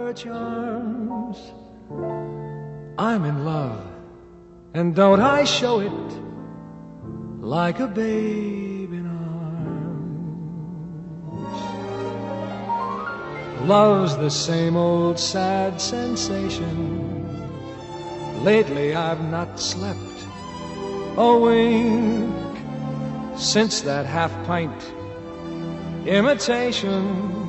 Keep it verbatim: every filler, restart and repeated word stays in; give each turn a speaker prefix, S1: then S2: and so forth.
S1: her charms. I'm in love, and don't I show it like a babe in arms. Love's the same old sad sensation. Lately I've not slept a wink since that half-pint imitation